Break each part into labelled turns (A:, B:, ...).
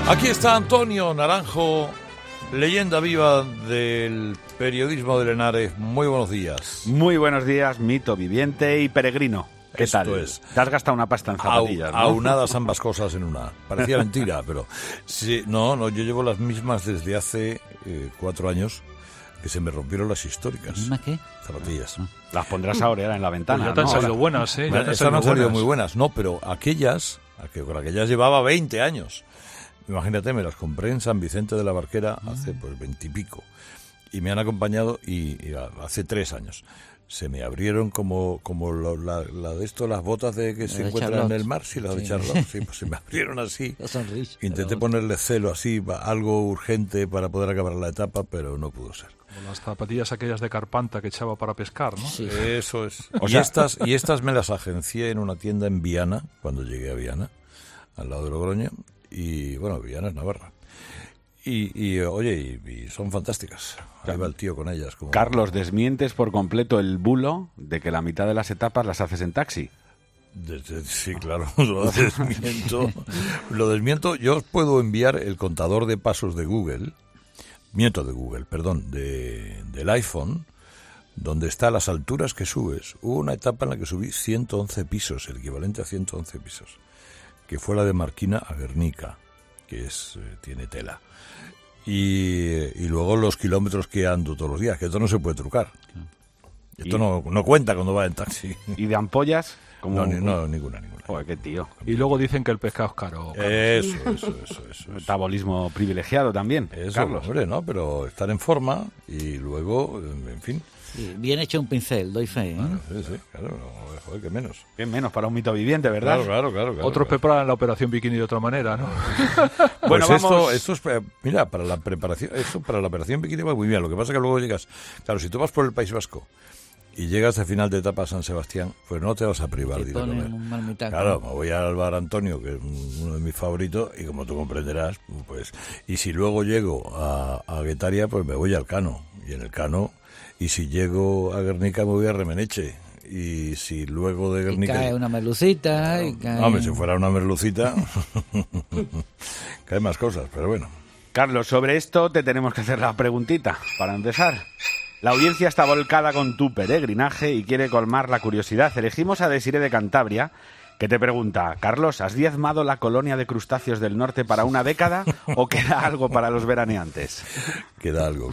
A: Aquí está Antonio Naranjo, leyenda viva del periodismo de Henares. Muy buenos días.
B: Muy buenos días, mito viviente y peregrino. ¿Qué
A: Esto
B: tal?
A: Es.
B: Te has gastado una pasta en zapatillas, ¿no?
A: Aunadas ambas cosas en una. Parecía mentira, pero... Sí, no, yo llevo las mismas desde hace 4 años, que se me rompieron las históricas.
C: ¿Mismas qué?
A: Zapatillas.
B: Las pondrás ahora en la ventana,
D: Pues ya te han salido buenas, ¿eh?
A: Bueno, estas me han salido muy buenas. No, pero con aquellas llevaba 20 años. Imagínate, me las compré en San Vicente de la Barquera hace 20 y pico. Y me han acompañado y hace 3 años. Se me abrieron como la de esto, las botas que se encuentran Charlotte en el mar, sí, las de Charlotte, sí, pues se me abrieron así. Intenté ponerle celo así, algo urgente para poder acabar la etapa, pero no pudo ser.
D: Como las zapatillas aquellas de Carpanta que echaba para pescar, ¿no?
A: Sí. Eso es. Y estas me las agencié en una tienda en Viana, cuando llegué a Viana, al lado de Logroño, y bueno, Viana es Navarra. Y son fantásticas. Ahí va el tío con ellas.
B: Carlos, desmientes por completo el bulo de que la mitad de las etapas las haces en taxi.
A: Sí, claro, lo desmiento. Yo os puedo enviar el contador de pasos de Google, del iPhone, donde está las alturas que subes. Hubo una etapa en la que subí 111 pisos, el equivalente a 111 pisos, que fue la de Marquina a Guernica, que tiene tela. Y luego los kilómetros que ando todos los días, que esto no se puede trucar. Esto no cuenta cuando va en taxi.
B: ¿Y de ampollas?
A: No, ninguna.
B: Joder, qué tío.
D: Y luego dicen que el pescado es caro.
A: Eso.
B: Metabolismo privilegiado también,
A: eso,
B: Carlos.
A: Hombre, ¿no? Pero estar en forma y luego, en fin...
C: Sí, bien hecho un pincel, doy fe, ¿eh?
A: Claro, joder, que menos.
B: Qué menos para un mito viviente, ¿verdad?
A: Claro.
D: Otros preparan la operación bikini de otra manera, ¿no?
A: Bueno, pues vamos... esto es, mira, para la preparación, para la operación bikini va muy bien. Lo que pasa es que luego llegas, claro, si tú vas por el País Vasco y llegas al final de etapa a San Sebastián, pues no te vas a privar de ir a comer. Claro, me voy al bar Antonio, que es uno de mis favoritos, y como tú comprenderás, pues, y si luego llego a Guetaria, pues me voy al Cano, y en el Cano, y si llego a Guernica me voy a Remeneche, y si luego de Guernica...
C: Y cae una merlucita...
A: Hombre, si fuera una merlucita, cae más cosas, pero bueno.
B: Carlos, sobre esto te tenemos que hacer la preguntita, para empezar. La audiencia está volcada con tu peregrinaje y quiere colmar la curiosidad. Elegimos a Desiré de Cantabria, que te pregunta: Carlos, ¿has diezmado la colonia de crustáceos del norte para una década o queda algo para los veraneantes?
A: Queda algo,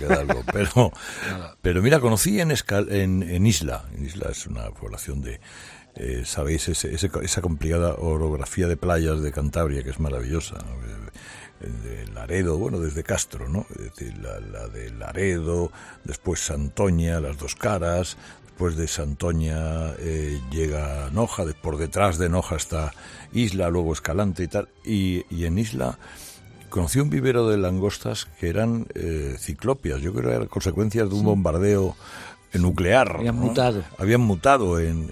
A: pero mira, conocí en Isla. Isla es una población de... ¿sabéis? Esa complicada orografía de playas de Cantabria, que es maravillosa, ¿no? De Laredo, bueno, desde Castro, ¿no? Es decir, la de Laredo, después Santoña, las Dos Caras, después de Santoña llega Noja, por detrás de Noja está Isla, luego Escalante y tal, y en Isla conocí un vivero de langostas que eran ciclopias. Yo creo que eran consecuencias de un bombardeo nuclear. Habían mutado en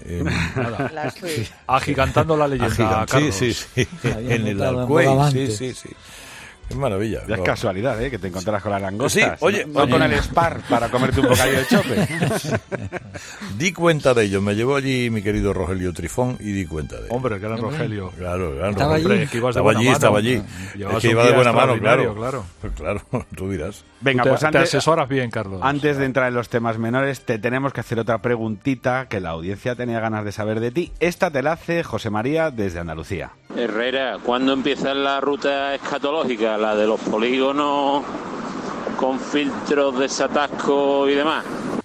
D: agigantando la leyenda, Carlos.
A: Sí. En el Alcuey, sí. Es maravilla.
B: Ya es casualidad, que te encontrarás con las langostas.
A: Sí, oye,
B: no con el Spar para comerte un bocadillo de chope.
A: Di cuenta de ello. Me llevó allí mi querido Rogelio Trifón y di cuenta de ello.
D: Hombre, el gran Rogelio.
A: Claro,
C: estaba
A: Rogelio.
C: allí.
D: Que estaba allí.
A: Es que iba de buena mano,
D: claro.
A: Pues claro, tú dirás.
B: Venga,
D: te
B: antes,
D: te asesoras bien, Carlos.
B: Antes de entrar en los temas menores, te tenemos que hacer otra preguntita que la audiencia tenía ganas de saber de ti. Esta te la hace José María desde Andalucía.
E: Herrera, ¿cuándo empieza la ruta escatológica, la de los polígonos con filtros, desatasco y demás?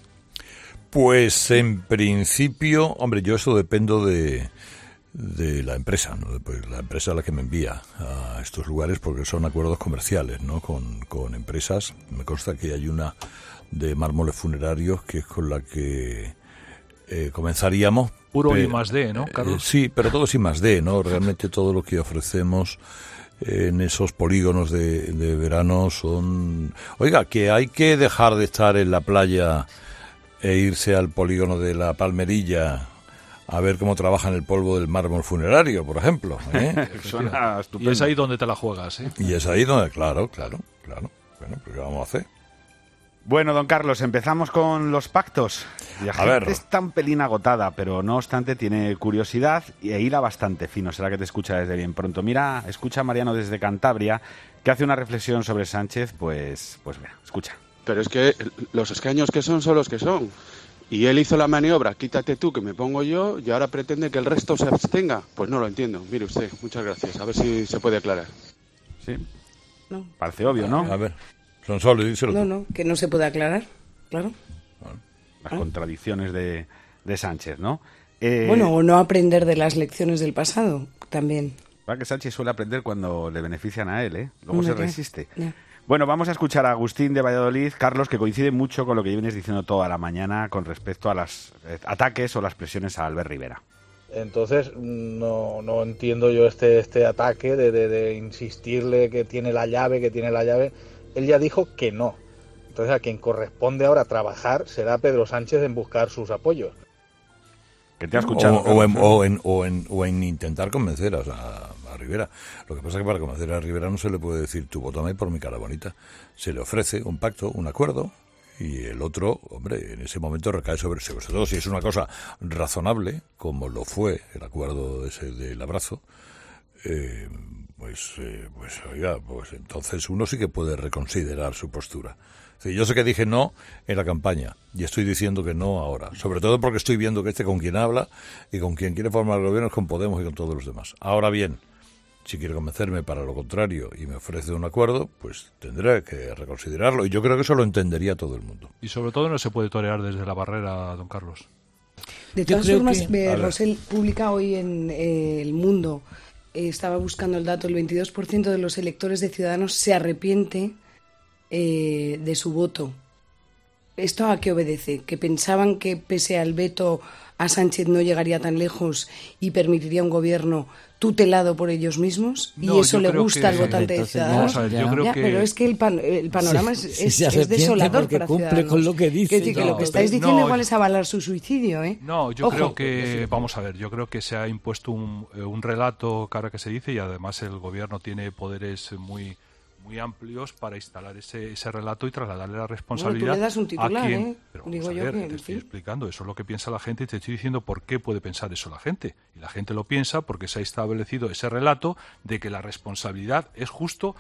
A: Pues en principio, hombre, yo eso dependo de la empresa, ¿no? Pues la empresa es la que me envía a estos lugares, porque son acuerdos comerciales, ¿no? Con empresas. Me consta que hay una de mármoles funerarios que es con la que comenzaríamos.
D: Puro I+D, ¿no, Carlos?
A: Sí, pero todo es I+D, ¿no? Realmente todo lo que ofrecemos en esos polígonos de verano son... Oiga, que hay que dejar de estar en la playa e irse al polígono de la Palmerilla a ver cómo trabaja en el polvo del mármol funerario, por ejemplo.
B: Suena estupendo.
D: Y es ahí donde te la juegas, ¿eh?
A: Y es ahí donde, claro. Bueno, pues ¿qué vamos a hacer?
B: Bueno, don Carlos, empezamos con los pactos. La
A: A ver.
B: gente está un pelín agotada, pero no obstante tiene curiosidad e hila bastante fino. Será que te escucha desde bien pronto. Mira, escucha a Mariano desde Cantabria, que hace una reflexión sobre Sánchez, pues mira, escucha.
F: Pero es que los escaños que son los que son. Y él hizo la maniobra, quítate tú que me pongo yo, y ahora pretende que el resto se abstenga. Pues no lo entiendo. Mire usted, muchas gracias. A ver si se puede aclarar.
B: Sí,
G: No,
B: parece obvio, ¿no?
A: A ver, Sonsoles, díselo.
G: no, que no se puede aclarar, claro.
B: Las contradicciones de Sánchez, ¿no?
G: Bueno, o no aprender de las lecciones del pasado, también.
B: Va que Sánchez suele aprender cuando le benefician a él, ¿eh? Luego
G: Hombre,
B: se resiste.
G: ya.
B: Bueno, vamos a escuchar a Agustín de Valladolid, Carlos, que coincide mucho con lo que vienes diciendo toda la mañana con respecto a los ataques o las presiones a Albert Rivera.
H: Entonces no entiendo yo este ataque de insistirle que tiene la llave. Él ya dijo que no. Entonces a quien corresponde ahora trabajar será Pedro Sánchez en buscar sus apoyos.
B: Que te ha escuchado.
A: O en intentar convencer a Rivera. Lo que pasa es que para convencer a Rivera no se le puede decir tú vótame por mi cara bonita. Se le ofrece un pacto, un acuerdo, y el otro, hombre, en ese momento recae sobre todo si es una cosa razonable, como lo fue el acuerdo ese del abrazo, pues entonces uno sí que puede reconsiderar su postura. Sí, yo sé que dije no en la campaña y estoy diciendo que no ahora, sobre todo porque estoy viendo que con quien habla y con quien quiere formar el gobierno es con Podemos y con todos los demás. Ahora bien, si quiere convencerme para lo contrario y me ofrece un acuerdo, pues tendré que reconsiderarlo y yo creo que eso lo entendería todo el mundo.
D: Y sobre todo no se puede torear desde la barrera, don Carlos.
G: De
C: Yo
G: todas
C: creo
G: formas,
C: que-
G: Rosell publica hoy en El Mundo, estaba buscando el dato, el 22% de los electores de Ciudadanos se arrepiente de su voto. ¿Esto a qué obedece? ¿Que pensaban que pese al veto a Sánchez no llegaría tan lejos y permitiría un gobierno tutelado por ellos mismos?
D: No,
G: ¿Y eso
D: yo
G: le
D: creo
G: gusta
D: que-
G: al votante de
C: Entonces,
G: Ciudadanos?
D: Vamos a ver, yo creo
G: Ya,
D: que...
G: pero es que el panorama
C: Sí,
G: es
C: se arrepiente
G: desolador
C: porque
G: para
C: cumple
G: Ciudadanos.
C: con lo que dice.
G: Quiero decir que
C: No,
G: lo que estáis diciendo
D: no,
G: igual es avalar su suicidio, ¿eh?
D: No, yo
G: Ojo.
D: creo que, vamos a ver, yo creo que se ha impuesto un relato, cara que se dice, y además el gobierno tiene poderes muy amplios para instalar ese relato y trasladarle la responsabilidad
G: Bueno, tú le das un titular,
D: a quien...
G: ¿eh?
D: Pero vamos
G: Digo
D: a
G: yo
D: ver,
G: que,
D: te
G: en
D: estoy
G: fin.
D: explicando, eso es lo que piensa la gente y te estoy diciendo por qué puede pensar eso la gente. Y la gente lo piensa porque se ha establecido ese relato de que la responsabilidad es justo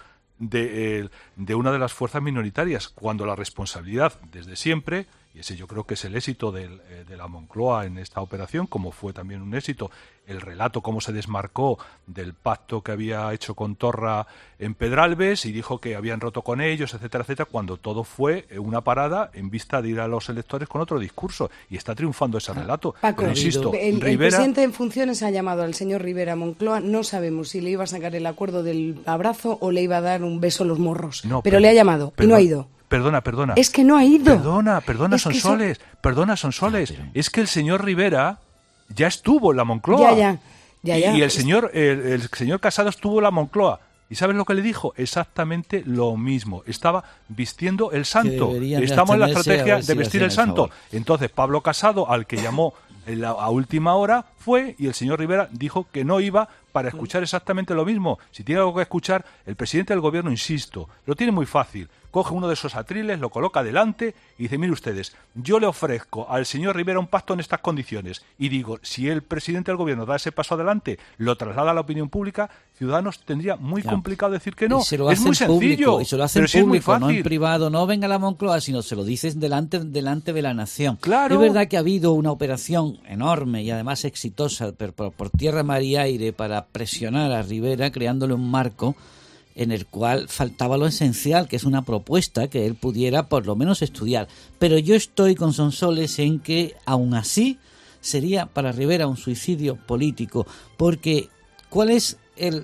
D: de una de las fuerzas minoritarias, cuando la responsabilidad desde siempre, y ese yo creo que es el éxito de la Moncloa en esta operación, como fue también un éxito el relato, cómo se desmarcó del pacto que había hecho con Torra en Pedralbes y dijo que habían roto con ellos, etcétera, etcétera, cuando todo fue una parada en vista de ir a los electores con otro discurso, y está triunfando ese relato.
G: Paco,
D: Pero insisto,
G: el
D: Rivera...
G: presidente en funciones ha llamado al señor Rivera a Moncloa. No sabemos si le iba a sacar el acuerdo del abrazo o le iba a dar un beso en los morros.
D: No,
G: pero le ha llamado y no ha ido.
D: Perdona.
G: Es que no ha ido.
D: Perdona,
G: Es que
D: Sonsoles. Perdona, Sonsoles. Es que el señor Rivera ya estuvo en la Moncloa.
G: Ya.
D: Y el señor Casado estuvo en la Moncloa. ¿Y sabes lo que le dijo? Exactamente lo mismo. Estaba vistiendo el santo.
C: deberían de
D: Estamos en la
C: abstenerse a
D: estrategia
C: ver si
D: de
C: le
D: vestir el
C: hacían el
D: santo.
C: favor.
D: Entonces Pablo Casado, al que llamó a última hora, fue, y el señor Rivera dijo que no iba para escuchar exactamente lo mismo. Si tiene algo que escuchar, el presidente del gobierno, insisto, lo tiene muy fácil. Coge uno de esos atriles, lo coloca delante y dice, mire ustedes, yo le ofrezco al señor Rivera un pacto en estas condiciones. Y digo, si el presidente del gobierno da ese paso adelante, lo traslada a la opinión pública, Ciudadanos tendría muy complicado decir que no.
C: Y se lo
D: es
C: hacen
D: muy sencillo.
C: público, y se lo hacen
D: pero sí es muy
C: público, no en
D: fácil.
C: privado. No venga la Moncloa, sino se lo dices delante de la nación.
D: Claro.
C: Es verdad que ha habido una operación enorme y además exitosa por tierra, mar y aire para presionar a Rivera, creándole un marco en el cual faltaba lo esencial, que es una propuesta que él pudiera por lo menos estudiar. Pero yo estoy con Sonsoles en que aún así sería para Rivera un suicidio político, porque ¿cuál es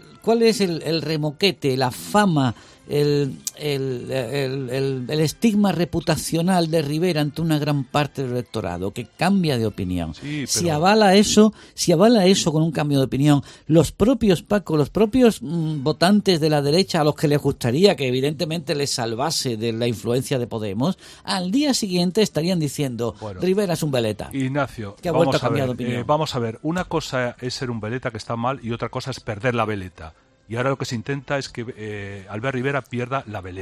C: el remoquete, la fama, el estigma reputacional de Rivera ante una gran parte del electorado, que cambia de opinión?
D: Sí,
C: Si
D: pero-
C: avala eso con un cambio de opinión, los propios votantes de la derecha, a los que les gustaría que evidentemente les salvase de la influencia de Podemos, al día siguiente estarían diciendo,
D: Bueno.
C: Rivera es un veleta.
D: Ignacio,
C: Que ha vuelto a
D: vamos
C: cambiar
D: ver,
C: de opinión.
D: vamos a ver, una cosa es ser un veleta que está mal y otra cosa es perder la veleta. Y ahora lo que se intenta es que Albert Rivera pierda la veleta.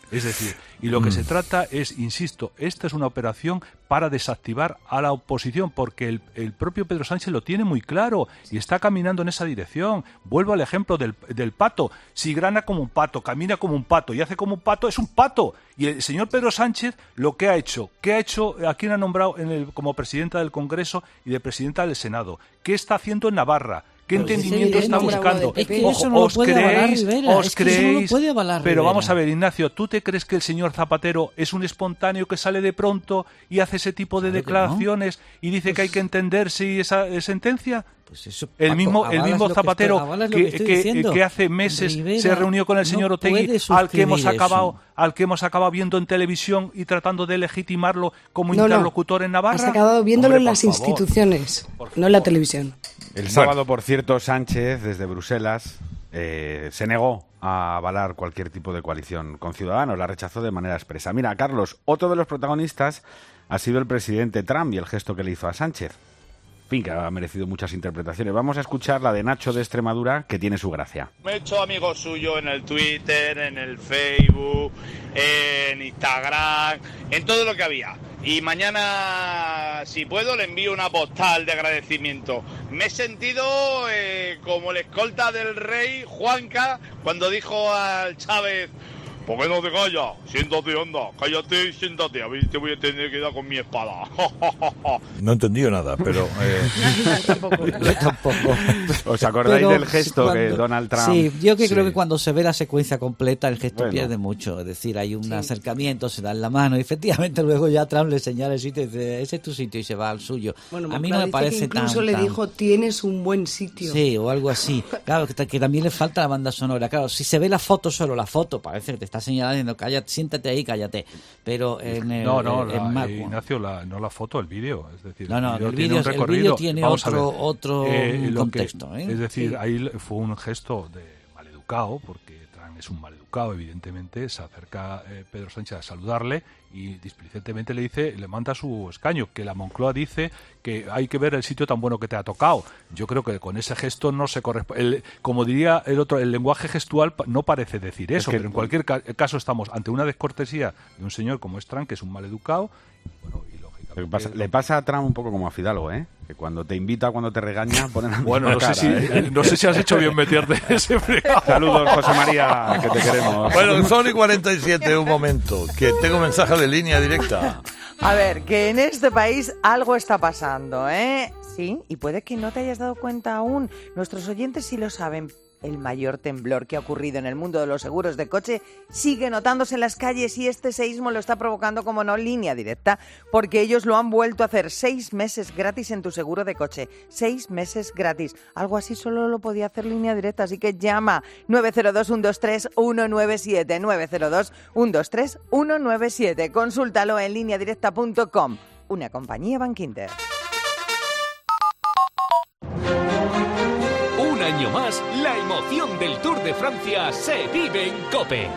D: Es decir, y lo que se trata es, insisto, esta es una operación para desactivar a la oposición, porque el propio Pedro Sánchez lo tiene muy claro y está caminando en esa dirección. Vuelvo al ejemplo del pato. Si grana como un pato, camina como un pato y hace como un pato, es un pato. Y el señor Pedro Sánchez lo que ha hecho, ¿a quién ha nombrado como presidenta del Congreso y de presidenta del Senado? ¿Qué está haciendo en Navarra? ¿Qué entendimiento está buscando?
C: Es que eso no lo puede avalar Rivera.
D: ¿Os creéis?
C: Pero
D: Rivera. Vamos a ver, Ignacio, ¿tú te crees que el señor Zapatero es un espontáneo que sale de pronto y hace ese tipo de declaraciones y dice que hay que entenderse y esa sentencia?
C: Pues eso,
D: el mismo Zapatero que hace meses Rivera se reunió con el señor Otegi, al que hemos acabado viendo en televisión y tratando de legitimarlo como interlocutor en Navarra.
G: Has acabado viéndolo en las instituciones, no en la televisión.
B: El sábado, por cierto, Sánchez, desde Bruselas, se negó a avalar cualquier tipo de coalición con Ciudadanos, la rechazó de manera expresa. Mira, Carlos, otro de los protagonistas ha sido el presidente Trump y el gesto que le hizo a Sánchez. En fin, que ha merecido muchas interpretaciones. Vamos a escuchar la de Nacho de Extremadura, que tiene su gracia.
I: Me he hecho amigo suyo en el Twitter, en el Facebook, en Instagram, en todo lo que había. Y mañana, si puedo, le envío una postal de agradecimiento. Me he sentido como el escolta del rey Juanca cuando dijo al Chávez: ¿por qué no te callas? Siéntate, anda, cállate y siéntate, a ver, te voy a tener que dar con mi espada.
A: No he entendido nada, pero...
C: Yo tampoco.
B: ¿Os acordáis del gesto que Donald Trump...
C: Sí, yo creo que cuando se ve la secuencia completa el gesto pierde mucho. Es decir, hay un acercamiento, se dan la mano y efectivamente luego ya Trump le señala el sitio y dice, ese es tu sitio, y se va al suyo.
G: Bueno,
C: a mí no me parece tan...
G: Incluso le dijo, tienes un buen sitio.
C: Sí, o algo así. Claro, que también le falta la banda sonora. Claro, si se ve la foto, solo la foto, parece que te está señalando, cállate, siéntate ahí, cállate. Pero en el
D: Ignacio, no la foto, el vídeo. Es decir,
C: el vídeo tiene otro contexto.
D: Es decir, ahí fue un gesto de maleducado, porque Trump es un maleducado, evidentemente. Se acerca Pedro Sánchez a saludarle y displicentemente le manda su escaño, que la Moncloa dice que hay que ver el sitio tan bueno que te ha tocado. Yo creo que con ese gesto no se corresponde. Como diría el otro, el lenguaje gestual no parece decir eso, pero en cualquier caso estamos ante una descortesía de un señor como es Trump, que es un maleducado. Bueno, y lógicamente...
B: Le pasa a Trump un poco como a Fidalgo, que cuando te invita, cuando te regaña, ponen la
D: bueno, no sé si has hecho bien meterte ese fregado.
B: Saludos, José María, que te queremos.
A: Bueno, son y 47, un momento, que tengo mensaje de línea directa.
J: A ver, que en este país algo está pasando, ¿eh? Sí, y puede que no te hayas dado cuenta aún. Nuestros oyentes sí lo saben. El mayor temblor que ha ocurrido en el mundo de los seguros de coche sigue notándose en las calles y este seísmo lo está provocando, como no, Línea Directa, porque ellos lo han vuelto a hacer. 6 meses gratis en tu seguro de coche. 6 meses gratis. Algo así solo lo podía hacer Línea Directa, así que llama 902-123-197. 902-123-197. Consúltalo en lineadirecta.com. Una compañía Bankinter.
K: Un año más, la emoción del Tour de Francia se vive en COPE.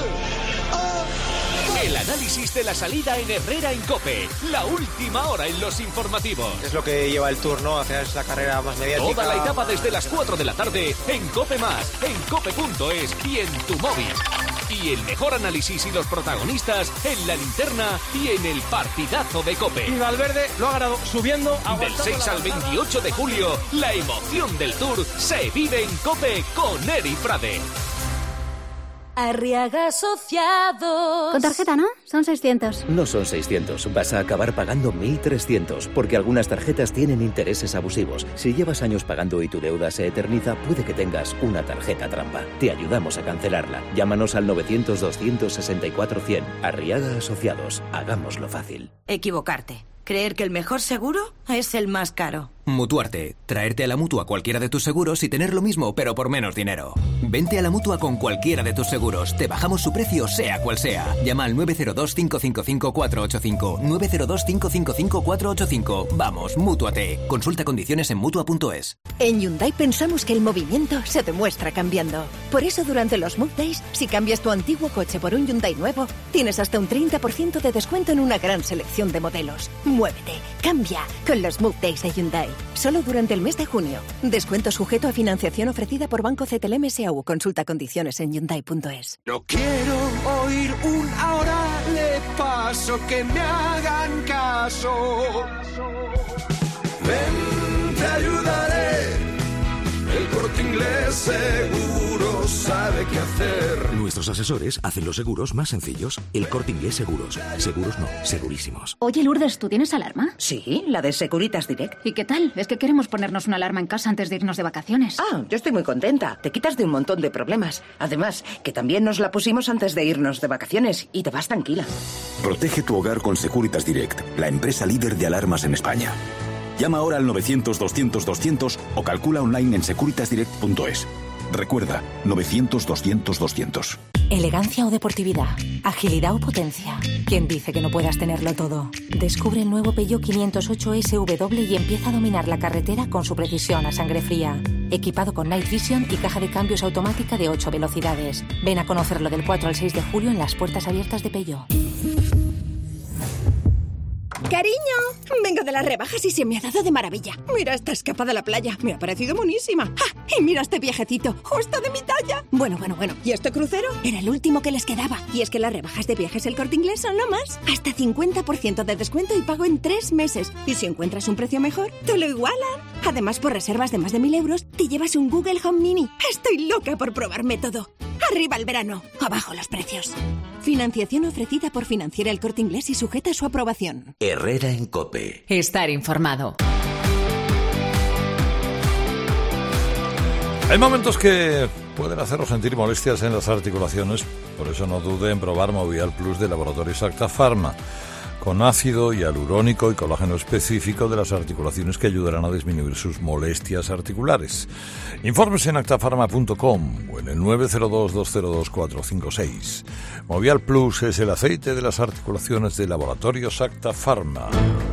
K: El análisis de la salida en Herrera en COPE. La última hora en los informativos.
L: Es lo que lleva el Tour, ¿no? Hacia la carrera más mediática.
K: Toda la etapa desde las 4 de la tarde en COPE+, en cope.es y en tu móvil. Y el mejor análisis y los protagonistas en la linterna y en el partidazo de COPE.
L: Y Valverde lo ha ganado subiendo.
K: Del 6 al 28 de julio, la emoción del Tour se vive en COPE con Eri Frade.
M: Arriaga Asociados.
N: Con tarjeta, ¿no? Son 600.
O: No son 600, vas a acabar pagando 1.300, porque algunas tarjetas tienen intereses abusivos. Si llevas años pagando y tu deuda se eterniza, puede que tengas una tarjeta trampa. Te ayudamos a cancelarla. Llámanos al 900-264-100. Arriaga Asociados. Hagámoslo fácil.
M: Equivocarte. Creer que el mejor seguro es el más caro.
P: Mutuarte. Traerte a la Mutua cualquiera de tus seguros y tener lo mismo, pero por menos dinero. Vente a la Mutua con cualquiera de tus seguros. Te bajamos su precio, sea cual sea. Llama al 902-555-485. 902-555-485. Vamos, mútuate. Consulta condiciones en Mutua.es.
Q: En Hyundai pensamos que el movimiento se demuestra cambiando. Por eso durante los Move Days, si cambias tu antiguo coche por un Hyundai nuevo, tienes hasta un 30% de descuento en una gran selección de modelos. Muévete, cambia. Con con los Move Days de Hyundai. Solo durante el mes de junio. Descuento sujeto a financiación ofrecida por Banco CTLM S.A.U. Consulta condiciones en Hyundai.es.
R: No quiero oír un ahora le paso, que me hagan caso. Ven, te ayudaré. El Corte Inglés seguro sabe qué hacer.
S: Nuestros asesores hacen los seguros más sencillos. El Corte Inglés Seguros. Seguros no, segurísimos.
N: Oye, Lourdes, ¿tú tienes alarma?
T: Sí, la de Securitas Direct.
N: ¿Y qué tal? Es que queremos ponernos una alarma en casa antes de irnos de vacaciones.
T: Ah, yo estoy muy contenta. Te quitas de un montón de problemas. Además, que también nos la pusimos antes de irnos de vacaciones y te vas tranquila.
S: Protege tu hogar con Securitas Direct, la empresa líder de alarmas en España. Llama ahora al 900-200-200 o calcula online en securitasdirect.es. Recuerda, 900-200-200.
U: Elegancia o deportividad, agilidad o potencia. ¿Quién dice que no puedas tenerlo todo? Descubre el nuevo Peugeot 508 SW y empieza a dominar la carretera con su precisión a sangre fría. Equipado con Night Vision y caja de cambios automática de 8 velocidades. Ven a conocerlo del 4 al 6 de julio en las puertas abiertas de Peugeot.
Q: Cariño, vengo de las rebajas y se me ha dado de maravilla. Mira esta escapada a la playa, me ha parecido monísima. ¡Ah! Y mira este viajecito, justo de mi talla. Bueno. ¿Y este crucero? Era el último que les quedaba. Y es que las rebajas de viajes El Corte Inglés son lo más. Hasta 50% de descuento y pago en 3 meses. Y si encuentras un precio mejor, te lo igualan. Además, por reservas de más de 1.000 euros, te llevas un Google Home Mini. Estoy loca por probarme todo. ¡Arriba el verano! ¡Abajo los precios! Financiación ofrecida por Financiera El Corte Inglés y sujeta a su aprobación.
S: Herrera en COPE.
V: Estar informado.
A: Hay momentos que pueden hacernos sentir molestias en las articulaciones, por eso no dude en probar Movial Plus de Laboratorios Acta Pharma, con ácido hialurónico y colágeno específico de las articulaciones que ayudarán a disminuir sus molestias articulares. Infórmese en actafarma.com o en el 902-202-456. Movial Plus es el aceite de las articulaciones de Laboratorios Acta Pharma.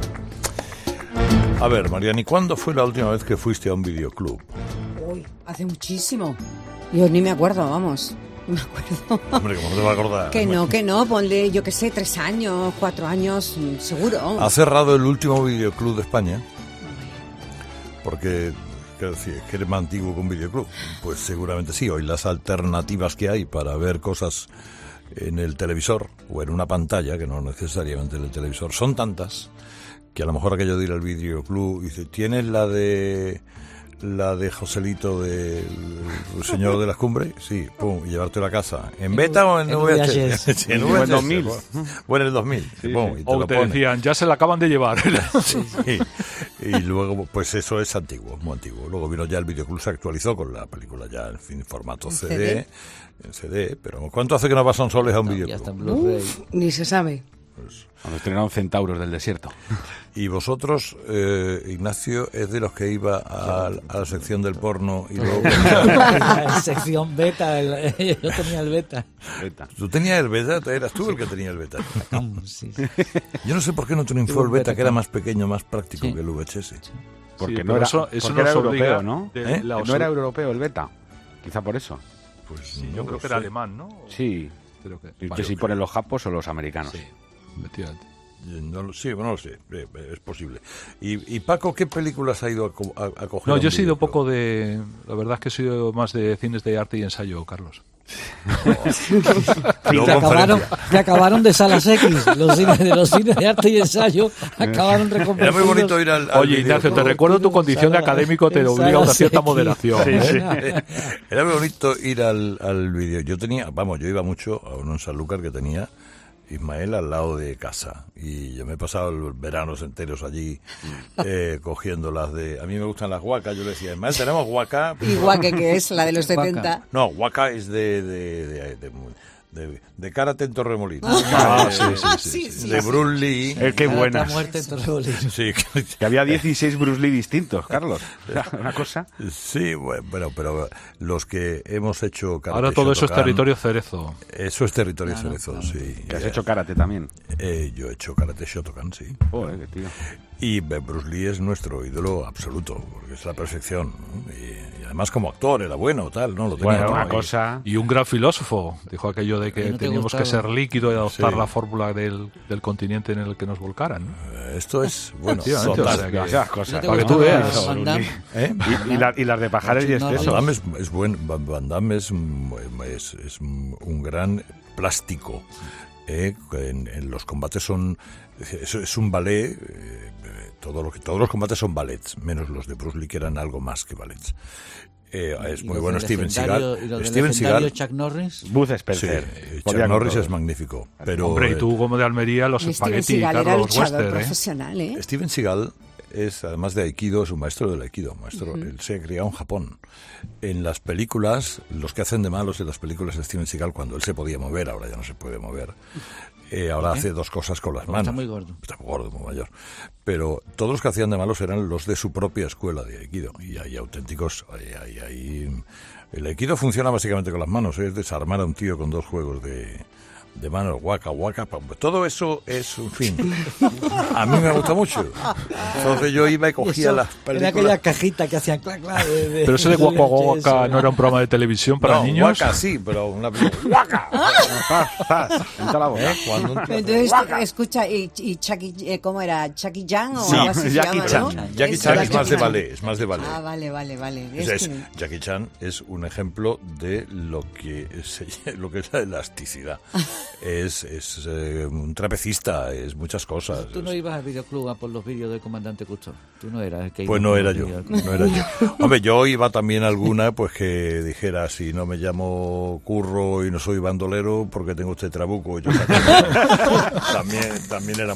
A: A ver, Mariani, ¿cuándo fue la última vez que fuiste a un videoclub?
W: Uy, hace muchísimo. Yo ni me acuerdo, vamos. No me acuerdo.
A: Hombre, ¿cómo no te va a acordar?
W: Que no, ponle, yo qué sé, 3 años, 4 años, seguro.
A: ¿Ha cerrado el último videoclub de España? Porque, quiero decir, que eres más antiguo que un videoclub. Pues seguramente sí. Hoy las alternativas que hay para ver cosas en el televisor o en una pantalla, que no necesariamente en el televisor, son tantas que a lo mejor aquello de ir al videoclub, dice, ¿tienes la de Joselito del Señor de las Cumbres? Sí, pum, y llevártelo a casa. ¿En beta o en VHS? En el 2000. O en el 2000.
D: Sí,
A: pum,
D: sí.
A: y te
D: O te decían, ya se la acaban de llevar.
A: Sí. Y luego, pues eso es antiguo, muy antiguo. Luego vino ya el videoclub, se actualizó con la película ya en formato CD. En CD, pero ¿cuánto hace que no pasan soles a un videoclub?
G: Ni se sabe.
B: Pues, cuando estrenaron Centauros del Desierto.
A: Y vosotros, Ignacio, es de los que iba a la sección del porno y luego...
C: La sección beta, yo tenía el beta.
A: ¿Tú tenías el beta? ¿Eras tú el que tenía el beta?
C: Sí.
A: Yo no sé por qué no triunfó el beta, que era más pequeño, más práctico que el VHS.
B: Porque
D: Sí,
B: no era,
D: eso
B: porque
D: nos
B: era
D: obliga
B: europeo, ¿no? No era europeo el beta. Quizá por eso.
A: Pues
D: sí, yo creo que era alemán, ¿no?
B: Sí.
D: Creo que,
B: no sé si ponen los japos o los americanos.
D: Sí, efectivamente.
A: No lo sé, es posible. Y Paco, ¿qué películas ha ido a coger?
D: No, yo he sido poco de... La verdad es que he sido más de cines de arte y ensayo, Carlos.
C: Te acabaron de salas X. Los cines de arte y ensayo acabaron reconvertidos.
A: Era muy bonito ir al
D: Oye, Ignacio, te recuerdo tu condición de académico, te obliga a una cierta moderación.
A: Sí. Era muy bonito ir al vídeo. Yo iba mucho a un Sanlúcar que tenía Ismael al lado de casa, y yo me he pasado los veranos enteros allí cogiendo las de... A mí me gustan las guacas, yo le decía, Ismael, tenemos guaca...
W: ¿Y guaque que es? ¿La de los 70?
A: No, guaca es de Karate en Torremolinos.
W: Sí.
A: De Bruce Lee.
B: Qué buena.
C: Muerte en Torremolinos.
A: Sí.
B: Que había 16 Bruce Lee distintos, Carlos. Una cosa.
A: Sí, bueno, pero los que hemos hecho karate...
D: Ahora todo eso es
A: Shotokan,
D: territorio cerezo.
A: Eso es territorio cerezo, sí.
B: ¿Que has hecho karate también?
A: Yo he hecho karate Shotokan, sí.
B: Joder, qué tío.
A: Y Bruce Lee es nuestro ídolo absoluto, porque es la perfección, ¿no? Y además como actor era bueno, tal, ¿no? Lo tenía
B: Bueno,
A: todo
B: una
A: ahí.
B: cosa...
D: Y un gran filósofo. Dijo aquello de que
C: ¿No te
D: teníamos que
C: gustaba?
D: ser líquido y adoptar
A: Sí.
D: la fórmula del continente en el que nos volcaran, ¿no?
A: Esto es, bueno,
D: Efectivamente,
A: son
D: o sea,
B: demasiadas cosas.
D: para que tú veas.
A: ¿Eh?
B: Y las de Pajares y Exceso.
A: Van Damme es buen, Van Damme es un gran plástico. En los combates es un ballet. Todos los combates son ballets, menos los de Bruce Lee, que eran algo más que ballets. Es muy bueno Steven Seagal.
C: ¿Y los
A: Steven Seagal,
C: Chuck Norris?
B: Buzz Spencer.
A: Sí, Chuck Norris es magnífico. Pero,
D: Hombre, y tú como de Almería, los
W: Steven
D: espagueti y
W: Seagal era
D: Carlos
W: luchador
D: Wester,
W: profesional, ¿eh?
A: Steven Seagal es, además de Aikido, es un maestro del Aikido. Él se ha criado en Japón. En las películas, los que hacen de malos en las películas de Steven Seagal, cuando él se podía mover, ahora ya no se puede mover. Ahora hace dos cosas con las manos.
C: Está muy gordo.
A: Está muy gordo, muy mayor. Pero todos los que hacían de malos eran los de su propia escuela de Aikido. Y hay auténticos... El Aikido funciona básicamente con las manos. Es desarmar a un tío con dos juegos de manos, waka, todo eso es, en fin, a mí me gusta mucho. Entonces yo iba y cogía las películas.
C: Era aquella cajita que hacían clac, clac.
D: Pero ese de Waka no era un programa de televisión para niños.
A: Waka sí, pero una Waka.
W: Entonces, escucha, y Chucky, ¿cómo era? ¿Chucky Chan o
A: sí,
W: algo así?
A: Jackie
W: se
A: Chan.
W: llama, ¿no?
A: Jackie Chan es más de ballet, es más de ballet.
W: Ah, vale.
A: Jackie Chan es un ejemplo de lo que es la elasticidad. Es un trapecista, es muchas cosas.
C: ¿Tú no ibas al videoclub a por los vídeos del comandante Cousteau? ¿Tú no eras el que iba?
A: Pues no era yo. Hombre, yo iba también a alguna pues que dijera, si no me llamo Curro y no soy bandolero, porque tengo este trabuco. Yo también era